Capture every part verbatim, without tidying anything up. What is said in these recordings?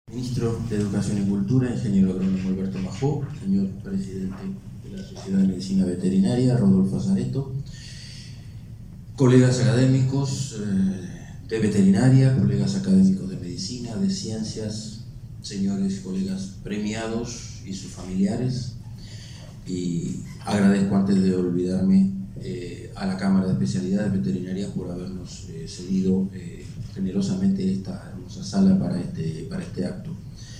Ministro de Educación y Cultura, ingeniero agrónomo Alberto Majó, señor presidente de la Sociedad de Medicina Veterinaria, Rodolfo Azareto, colegas académicos eh, de veterinaria, colegas académicos de medicina, de ciencias, señores colegas premiados y sus familiares, y agradezco antes de olvidarme eh, a la Cámara de Especialidades Veterinarias por habernos eh, cedido eh, generosamente esta hermosa sala para este, para este acto.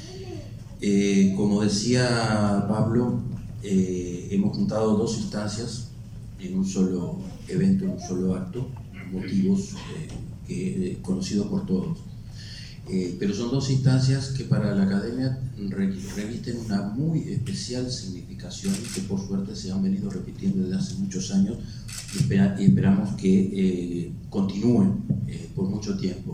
Eh, como decía Pablo, eh, hemos juntado dos instancias en un solo evento, en un solo acto, motivos eh, que, eh, conocidos por todos. Eh, pero son dos instancias que para la academia re, revisten una muy especial significación que por suerte se han venido repitiendo desde hace muchos años y, espera, y esperamos que eh, continúen eh, por mucho tiempo.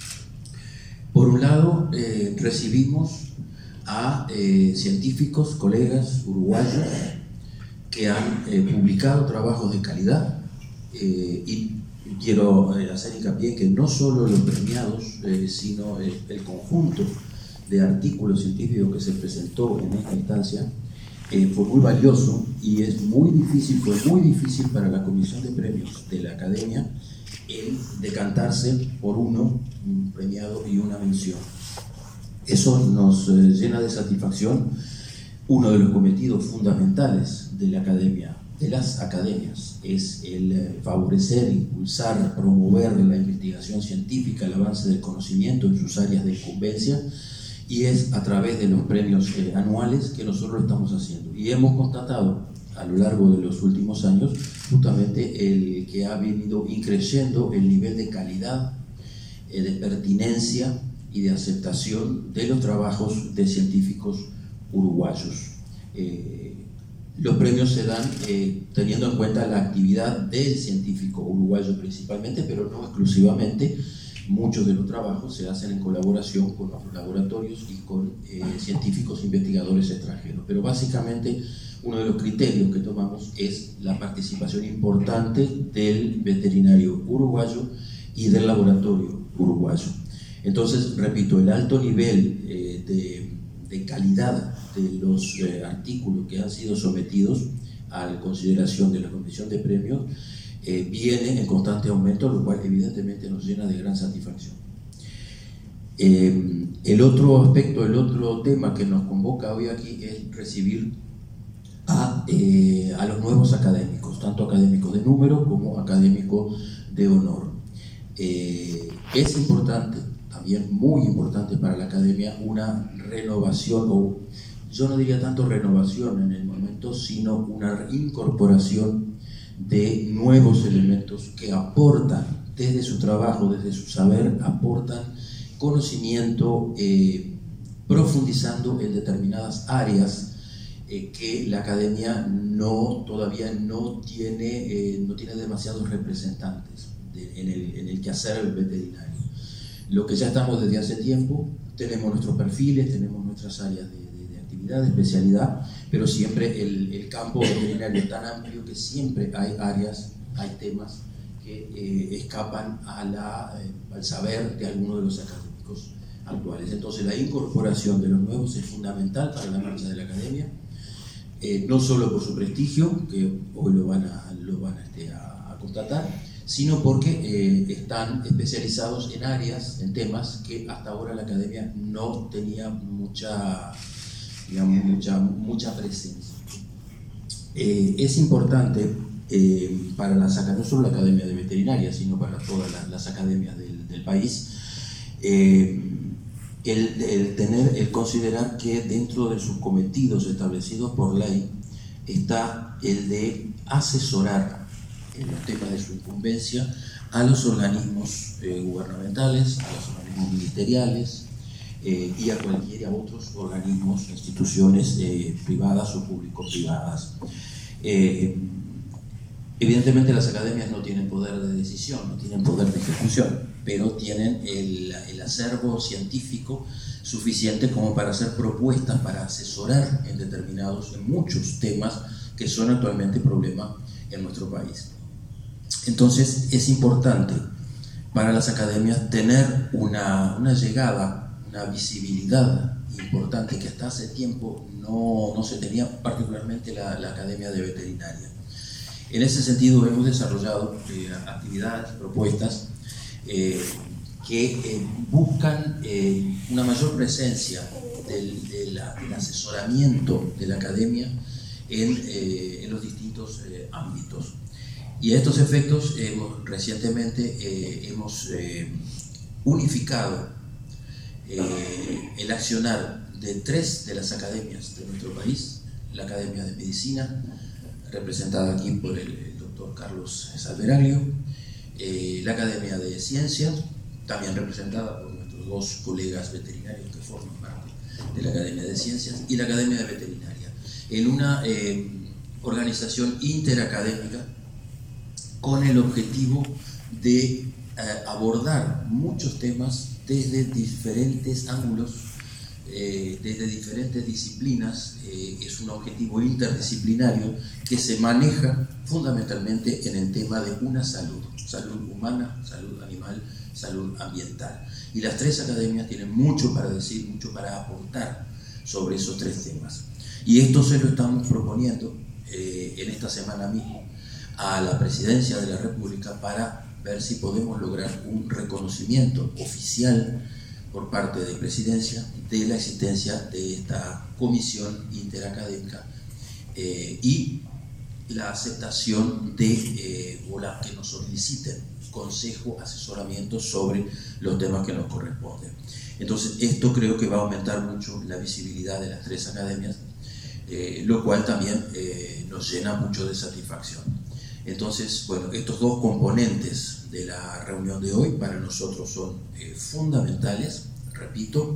Por un lado, eh, recibimos a eh, científicos, colegas uruguayos que han eh, publicado trabajos de calidad eh, y quiero eh, hacer hincapié en que no solo los premiados, eh, sino eh, el conjunto de artículos científicos que se presentó en esta instancia eh, fue muy valioso y es muy difícil, fue muy difícil para la Comisión de Premios de la Academia el decantarse por uno, un premiado y una mención. Eso nos eh, llena de satisfacción. Uno de los cometidos fundamentales de la academia, de las academias, es el eh, favorecer, impulsar, promover la investigación científica, el avance del conocimiento en sus áreas de incumbencia, y es a través de los premios eh, anuales que nosotros lo estamos haciendo. Y hemos constatado a lo largo de los últimos años justamente el que ha venido increciendo el nivel de calidad, eh, de pertinencia y de aceptación de los trabajos de científicos uruguayos. Eh, los premios se dan eh, teniendo en cuenta la actividad del científico uruguayo principalmente, pero no exclusivamente. Muchos de los trabajos se hacen en colaboración con otros laboratorios y con eh, científicos investigadores extranjeros. Pero básicamente uno de los criterios que tomamos es la participación importante del veterinario uruguayo y del laboratorio uruguayo. Entonces, repito, el alto nivel eh, de, de calidad de los eh, artículos que han sido sometidos a la consideración de la Comisión de Premios eh, viene en constante aumento, lo cual evidentemente nos llena de gran satisfacción. Eh, el otro aspecto, el otro tema que nos convoca hoy aquí es recibir a, eh, a los nuevos académicos, tanto académicos de número como académicos de honor. Eh, es importante, también muy importante para la academia, una renovación, o yo no diría tanto renovación en el momento, sino una incorporación de nuevos elementos que aportan desde su trabajo, desde su saber, aportan conocimiento, eh, profundizando en determinadas áreas eh, que la academia no, todavía no tiene, eh, no tiene demasiados representantes de, en, el, en el quehacer veterinario. Lo que ya estamos desde hace tiempo, tenemos nuestros perfiles, tenemos nuestras áreas de, de, de actividad, de especialidad, pero siempre el, el campo veterinario es tan amplio que siempre hay áreas, hay temas que eh, escapan a la, eh, al saber de algunos de los académicos actuales. Entonces la incorporación de los nuevos es fundamental para la marcha de la academia, eh, no solo por su prestigio, que hoy lo van a, lo van a, este, a, a constatar, sino porque eh, están especializados en áreas, en temas que hasta ahora la academia no tenía mucha, digamos, mucha, mucha presencia. Eh, es importante eh, para las, no solo la Academia de Veterinaria, sino para todas las, las academias del, del país, eh, el, el, tener, el considerar que dentro de sus cometidos establecidos por ley está el de asesorar en los temas de su incumbencia a los organismos eh, gubernamentales, a los organismos ministeriales eh, y a cualquiera otros organismos, instituciones eh, privadas o público-privadas. Eh, evidentemente las academias no tienen poder de decisión, no tienen poder de ejecución, pero tienen el, el acervo científico suficiente como para hacer propuestas, para asesorar en determinados, en muchos temas que son actualmente problemas en nuestro país. Entonces es importante para las academias tener una, una llegada, un una visibilidad importante que hasta hace tiempo no, no se tenía, particularmente la, la Academia de Veterinaria. En ese sentido hemos desarrollado eh, actividades, propuestas eh, que eh, buscan eh, una mayor presencia del, de la, del asesoramiento de la Academia en, eh, en los distintos eh, ámbitos. Y a estos efectos hemos, recientemente eh, hemos eh, unificado eh, el accionar de tres de las academias de nuestro país: la Academia de Medicina, representada aquí por el, el doctor Carlos Salveraglio, eh, la Academia de Ciencias, también representada por nuestros dos colegas veterinarios que forman parte de la Academia de Ciencias, y la Academia de Veterinaria, en una eh, organización interacadémica con el objetivo de eh, abordar muchos temas desde diferentes ángulos, eh, desde diferentes disciplinas. Eh, es un objetivo interdisciplinario que se maneja fundamentalmente en el tema de una salud, salud humana, salud animal, salud ambiental. Y las tres academias tienen mucho para decir, mucho para aportar sobre esos tres temas. Y esto se lo estamos proponiendo eh, en esta semana mismo a la Presidencia de la República para ver si podemos lograr un reconocimiento oficial por parte de Presidencia de la existencia de esta comisión interacadémica eh, y la aceptación de eh, o la que nos soliciten consejo, asesoramiento sobre los temas que nos corresponden. Entonces, esto creo que va a aumentar mucho la visibilidad de las tres academias, eh, lo cual también eh, nos llena mucho de satisfacción. Entonces, bueno, estos dos componentes de la reunión de hoy para nosotros son eh, fundamentales, repito,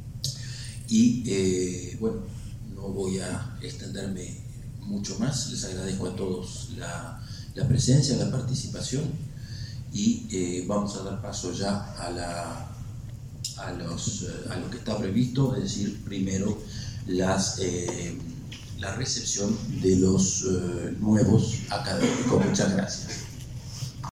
y eh, bueno, no voy a extenderme mucho más. Les agradezco a todos la, la presencia, la participación, y eh, vamos a dar paso ya a, la, a, los, a lo que está previsto, es decir, primero las... Eh, la recepción de los eh, nuevos académicos. Muchas gracias.